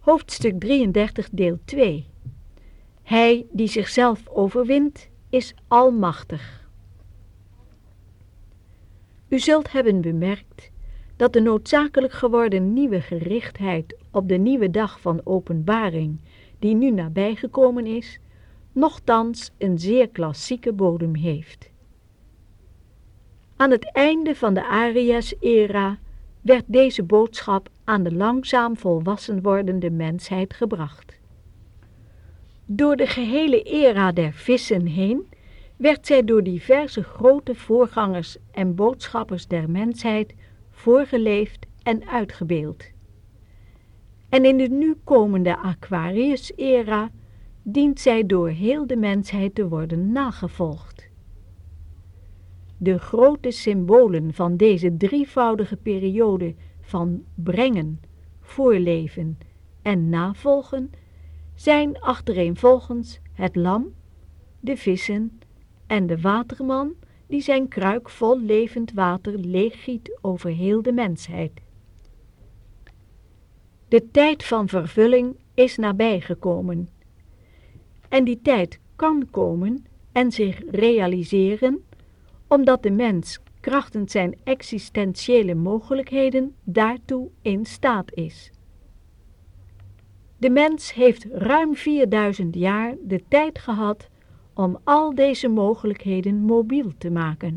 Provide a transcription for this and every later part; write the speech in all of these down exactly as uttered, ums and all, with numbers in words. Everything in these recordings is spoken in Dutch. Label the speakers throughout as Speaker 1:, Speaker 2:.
Speaker 1: Hoofdstuk drieëndertig, deel twee. Hij die zichzelf overwint, is almachtig. U zult hebben bemerkt dat de noodzakelijk geworden nieuwe gerichtheid op de nieuwe dag van openbaring, die nu nabijgekomen is, nochtans een zeer klassieke bodem heeft. Aan het einde van de Arias-era werd deze boodschap aan de langzaam volwassen wordende mensheid gebracht. Door de gehele era der vissen heen werd zij door diverse grote voorgangers en boodschappers der mensheid voorgeleefd en uitgebeeld. En in de nu komende Aquarius-era dient zij door heel de mensheid te worden nagevolgd. De grote symbolen van deze drievoudige periode van brengen, voorleven en navolgen zijn achtereenvolgens het lam, de vissen en de waterman die zijn kruik vol levend water leeggiet over heel de mensheid. De tijd van vervulling is nabijgekomen. En die tijd kan komen en zich realiseren, omdat de mens krachtens zijn existentiële mogelijkheden daartoe in staat is. De mens heeft ruim vierduizend jaar de tijd gehad om al deze mogelijkheden mobiel te maken.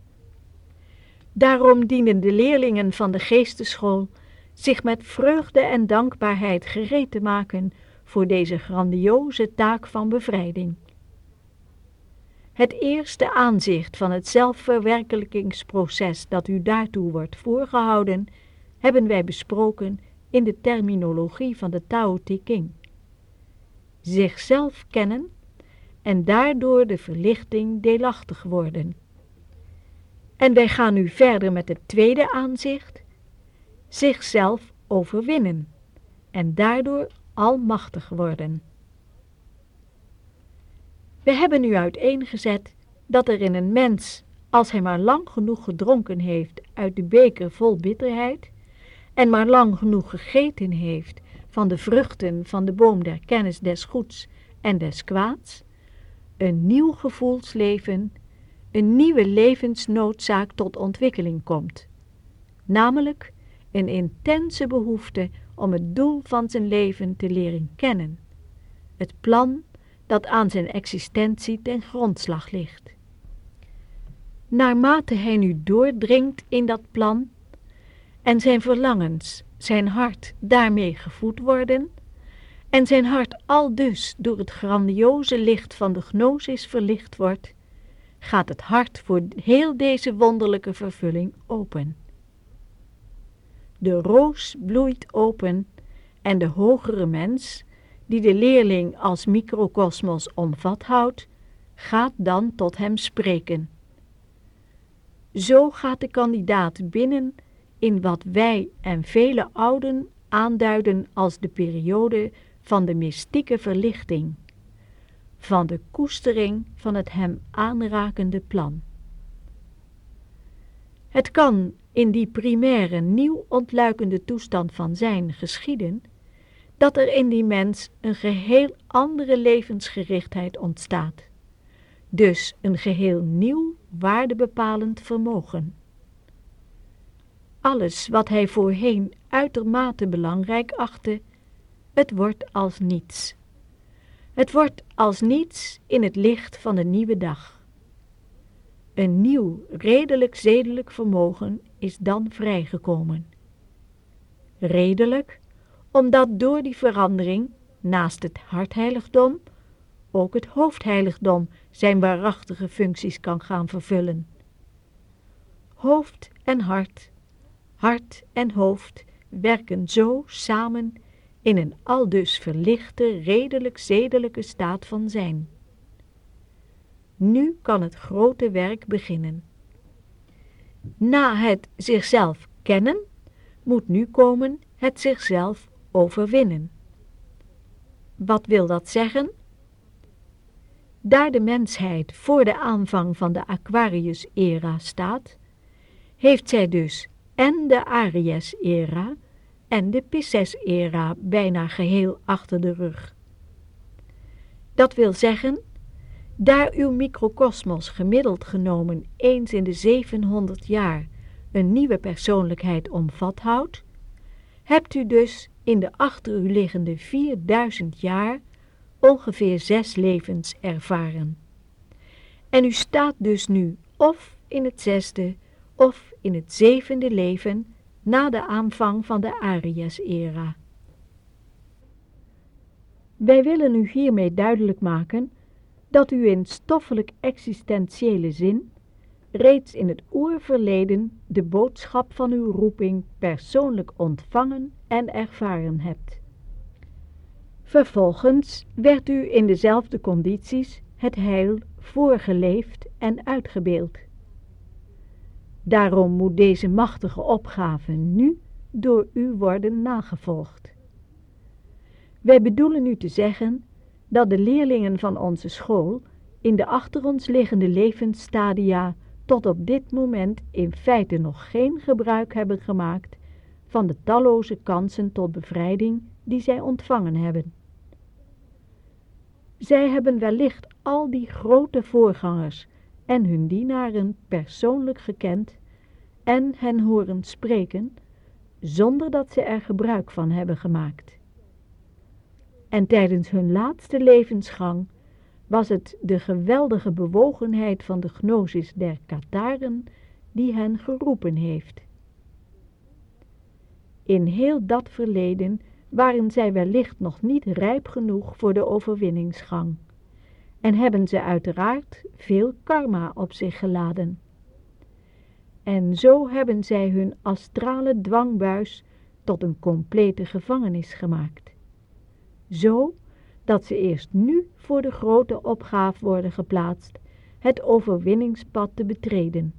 Speaker 1: Daarom dienen de leerlingen van de geesteschool zich met vreugde en dankbaarheid gereed te maken voor deze grandioze taak van bevrijding. Het eerste aanzicht van het zelfverwerkelijkingsproces dat u daartoe wordt voorgehouden, hebben wij besproken in de terminologie van de Tao Te Ching. Zichzelf kennen en daardoor de verlichting deelachtig worden. En wij gaan nu verder met het tweede aanzicht, zichzelf overwinnen en daardoor almachtig worden. We hebben nu uiteengezet dat er in een mens, als hij maar lang genoeg gedronken heeft uit de beker vol bitterheid en maar lang genoeg gegeten heeft van de vruchten van de boom der kennis des goeds en des kwaads, een nieuw gevoelsleven, een nieuwe levensnoodzaak tot ontwikkeling komt, namelijk een intense behoefte om het doel van zijn leven te leren kennen, het plan dat aan zijn existentie ten grondslag ligt. Naarmate hij nu doordringt in dat plan en zijn verlangens, zijn hart daarmee gevoed worden en zijn hart aldus door het grandioze licht van de gnosis verlicht wordt, gaat het hart voor heel deze wonderlijke vervulling open. De roos bloeit open en de hogere mens, die de leerling als microkosmos omvat houdt, gaat dan tot hem spreken. Zo gaat de kandidaat binnen in wat wij en vele ouden aanduiden als de periode van de mystieke verlichting, van de koestering van het hem aanrakende plan. Het kan in die primaire nieuw ontluikende toestand van zijn geschieden, dat er in die mens een geheel andere levensgerichtheid ontstaat, dus een geheel nieuw waardebepalend vermogen. Alles wat hij voorheen uitermate belangrijk achtte, het wordt als niets. Het wordt als niets in het licht van de nieuwe dag. Een nieuw redelijk zedelijk vermogen is dan vrijgekomen. Redelijk, omdat door die verandering, naast het hartheiligdom, ook het hoofdheiligdom zijn waarachtige functies kan gaan vervullen. Hoofd en hart, hart en hoofd werken zo samen in een aldus verlichte, redelijk zedelijke staat van zijn. Nu kan het grote werk beginnen. Na het zichzelf kennen, moet nu komen het zichzelf overwinnen. Wat wil dat zeggen? Daar de mensheid voor de aanvang van de Aquarius-era staat, heeft zij dus en de Aries-era en de Pisces-era bijna geheel achter de rug. Dat wil zeggen, daar uw microkosmos gemiddeld genomen eens in de zevenhonderd jaar een nieuwe persoonlijkheid omvat houdt, hebt u dus in de achter u liggende vierduizend jaar ongeveer zes levens ervaren. En u staat dus nu of in het zesde of in het zevende leven na de aanvang van de Aries-era. Wij willen u hiermee duidelijk maken dat u in stoffelijk existentiële zin reeds in het oerverleden de boodschap van uw roeping persoonlijk ontvangen en ervaren hebt. Vervolgens werd u in dezelfde condities het heil voorgeleefd en uitgebeeld. Daarom moet deze machtige opgave nu door u worden nagevolgd. Wij bedoelen u te zeggen dat de leerlingen van onze school in de achter ons liggende levensstadia tot op dit moment in feite nog geen gebruik hebben gemaakt van de talloze kansen tot bevrijding die zij ontvangen hebben. Zij hebben wellicht al die grote voorgangers en hun dienaren persoonlijk gekend en hen horen spreken, zonder dat ze er gebruik van hebben gemaakt. En tijdens hun laatste levensgang was het de geweldige bewogenheid van de gnosis der katharen die hen geroepen heeft. In heel dat verleden waren zij wellicht nog niet rijp genoeg voor de overwinningsgang en hebben ze uiteraard veel karma op zich geladen. En zo hebben zij hun astrale dwangbuis tot een complete gevangenis gemaakt. Zo dat ze eerst nu voor de grote opgave worden geplaatst het overwinningspad te betreden.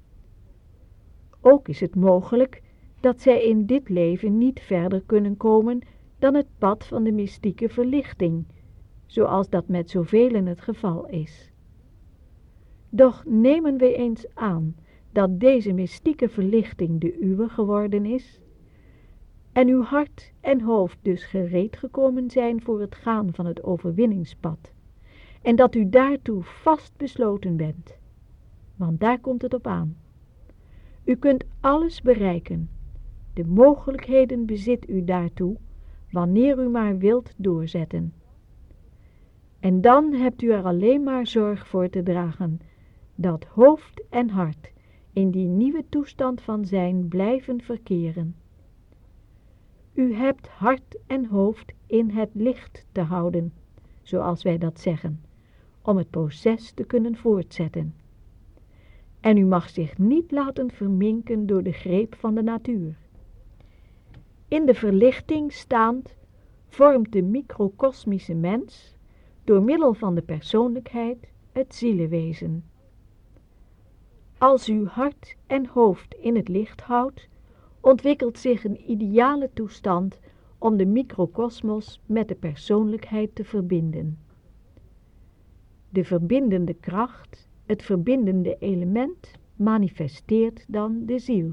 Speaker 1: Ook is het mogelijk dat zij in dit leven niet verder kunnen komen dan het pad van de mystieke verlichting, zoals dat met zoveel het geval is. Doch nemen we eens aan dat deze mystieke verlichting de uwe geworden is, en uw hart en hoofd dus gereed gekomen zijn voor het gaan van het overwinningspad, en dat u daartoe vast besloten bent, want daar komt het op aan. U kunt alles bereiken, de mogelijkheden bezit u daartoe, wanneer u maar wilt doorzetten. En dan hebt u er alleen maar zorg voor te dragen, dat hoofd en hart in die nieuwe toestand van zijn blijven verkeren. U hebt hart en hoofd in het licht te houden, zoals wij dat zeggen, om het proces te kunnen voortzetten. En u mag zich niet laten verminken door de greep van de natuur. In de verlichting staand vormt de microkosmische mens, door middel van de persoonlijkheid, het zielewezen. Als u hart en hoofd in het licht houdt, ontwikkelt zich een ideale toestand om de microkosmos met de persoonlijkheid te verbinden. De verbindende kracht, het verbindende element, manifesteert dan de ziel.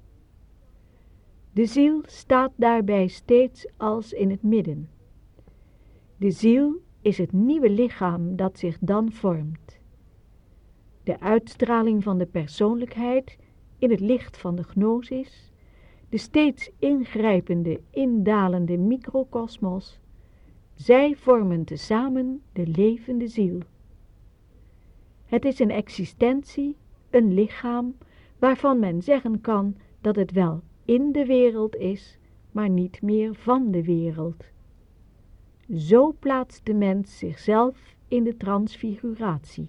Speaker 1: De ziel staat daarbij steeds als in het midden. De ziel is het nieuwe lichaam dat zich dan vormt. De uitstraling van de persoonlijkheid in het licht van de gnosis, de steeds ingrijpende, indalende microkosmos, zij vormen tezamen de levende ziel. Het is een existentie, een lichaam, waarvan men zeggen kan dat het wel in de wereld is, maar niet meer van de wereld. Zo plaatst de mens zichzelf in de transfiguratie.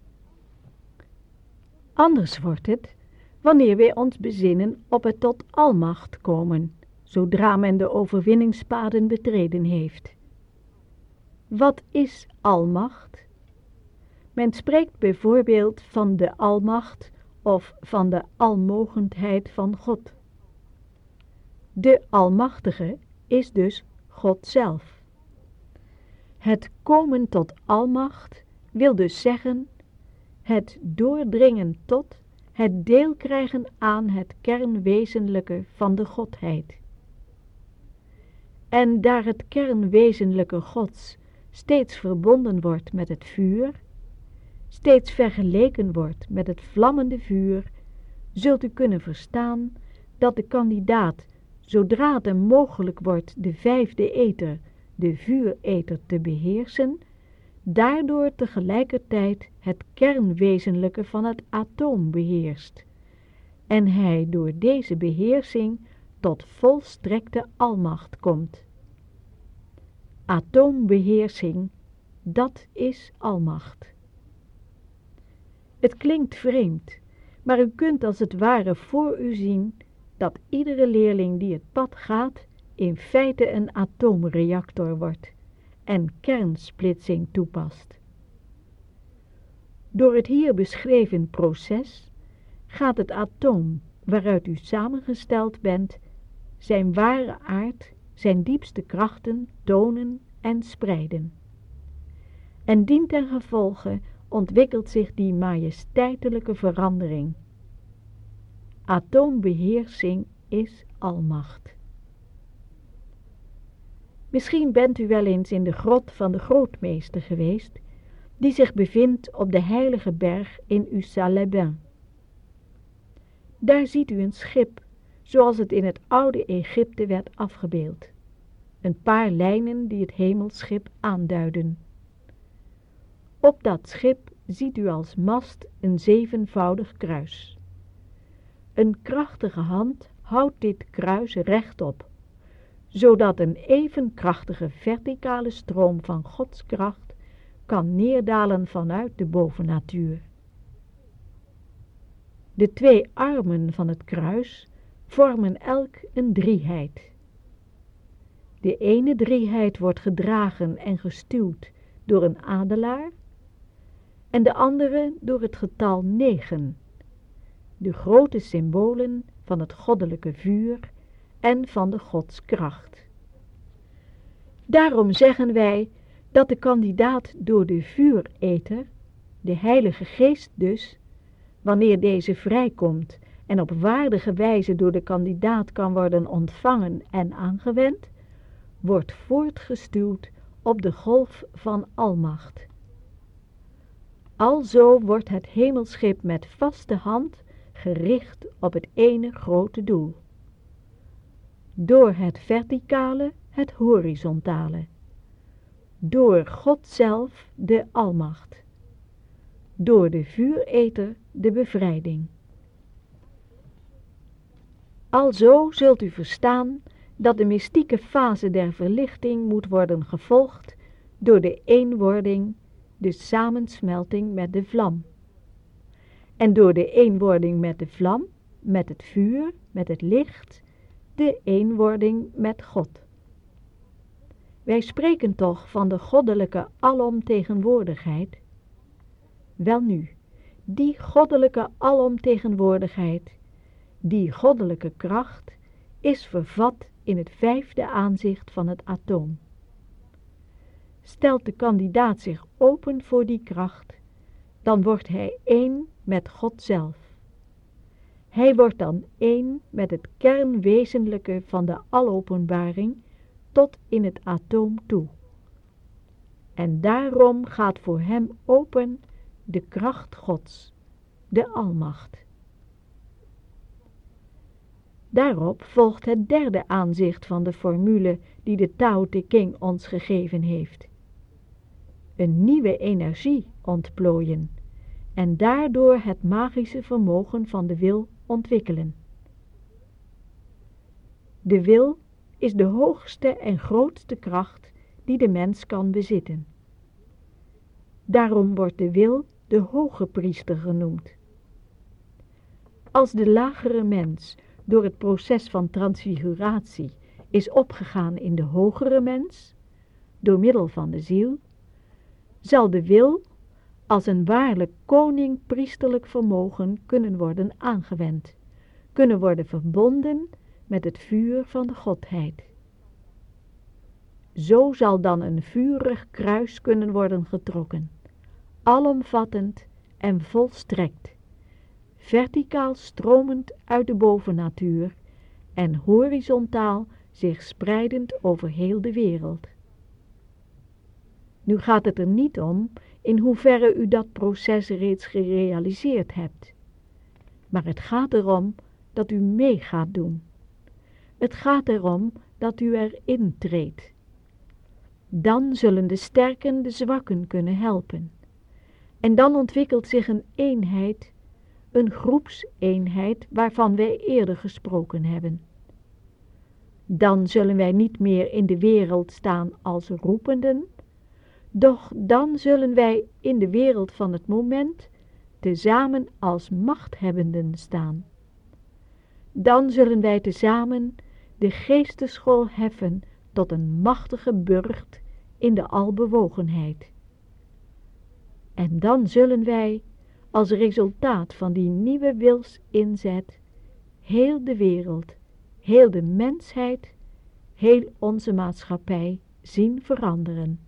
Speaker 1: Anders wordt het, wanneer wij ons bezinnen op het tot almacht komen, zodra men de overwinningspaden betreden heeft. Wat is almacht? Men spreekt bijvoorbeeld van de almacht of van de almogendheid van God. De Almachtige is dus God zelf. Het komen tot almacht wil dus zeggen het doordringen tot, het deel krijgen aan het kernwezenlijke van de Godheid. En daar het kernwezenlijke Gods steeds verbonden wordt met het vuur, steeds vergeleken wordt met het vlammende vuur, zult u kunnen verstaan dat de kandidaat, zodra het hem mogelijk wordt de vijfde ether, de vuurether, te beheersen, daardoor tegelijkertijd het kernwezenlijke van het atoom beheerst, en hij door deze beheersing tot volstrekte almacht komt. Atoombeheersing, dat is almacht. Het klinkt vreemd, maar u kunt als het ware voor u zien dat iedere leerling die het pad gaat in feite een atoomreactor wordt en kernsplitsing toepast. Door het hier beschreven proces gaat het atoom waaruit u samengesteld bent zijn ware aard, zijn diepste krachten tonen en spreiden. En dientengevolge ontwikkelt zich die majesteitelijke verandering. Atoombeheersing is almacht. Misschien bent u wel eens in de grot van de grootmeester geweest, die zich bevindt op de heilige berg in Ussat-les-Bains. Daar ziet u een schip, zoals het in het oude Egypte werd afgebeeld. Een paar lijnen die het hemelschip aanduiden. Op dat schip ziet u als mast een zevenvoudig kruis. Een krachtige hand houdt dit kruis rechtop, zodat een even krachtige verticale stroom van Gods kracht kan neerdalen vanuit de bovennatuur. De twee armen van het kruis vormen elk een drieheid. De ene drieheid wordt gedragen en gestuwd door een adelaar en de andere door het getal negen, de grote symbolen van het goddelijke vuur en van de godskracht. Daarom zeggen wij dat de kandidaat door de vuurether, de Heilige Geest dus, wanneer deze vrijkomt en op waardige wijze door de kandidaat kan worden ontvangen en aangewend, wordt voortgestuwd op de golf van almacht. Alzo wordt het hemelschip met vaste hand gericht op het ene grote doel. Door het verticale het horizontale. Door God zelf de almacht. Door de vuurether de bevrijding. Alzo zult u verstaan dat de mystieke fase der verlichting moet worden gevolgd door de eenwording, de samensmelting met de vlam. En door de eenwording met de vlam, met het vuur, met het licht, de eenwording met God. Wij spreken toch van de goddelijke alomtegenwoordigheid? Welnu, die goddelijke alomtegenwoordigheid, die goddelijke kracht, is vervat in het vijfde aanzicht van het atoom. Stelt de kandidaat zich open voor die kracht, dan wordt hij één met God zelf. Hij wordt dan één met het kernwezenlijke van de alopenbaring tot in het atoom toe. En daarom gaat voor hem open de kracht Gods, de almacht. Daarop volgt het derde aanzicht van de formule die de Tao Te Ching ons gegeven heeft. Een nieuwe energie ontplooien en daardoor het magische vermogen van de wil ontwikkelen. De wil is de hoogste en grootste kracht die de mens kan bezitten. Daarom wordt de wil de hoge priester genoemd. Als de lagere mens door het proces van transfiguratie is opgegaan in de hogere mens, door middel van de ziel, zal de wil als een waarlijk koning-priesterlijk vermogen kunnen worden aangewend, kunnen worden verbonden met het vuur van de Godheid. Zo zal dan een vurig kruis kunnen worden getrokken, alomvattend en volstrekt, verticaal stromend uit de bovennatuur en horizontaal zich spreidend over heel de wereld. Nu gaat het er niet om in hoeverre u dat proces reeds gerealiseerd hebt, maar het gaat erom dat u mee gaat doen. Het gaat erom dat u erin treedt. Dan zullen de sterken de zwakken kunnen helpen. En dan ontwikkelt zich een eenheid, een groepseenheid waarvan wij eerder gesproken hebben. Dan zullen wij niet meer in de wereld staan als roependen, doch dan zullen wij in de wereld van het moment tezamen als machthebbenden staan. Dan zullen wij tezamen de geesteschool heffen tot een machtige burcht in de albewogenheid. En dan zullen wij, als resultaat van die nieuwe wilsinzet, heel de wereld, heel de mensheid, heel onze maatschappij zien veranderen.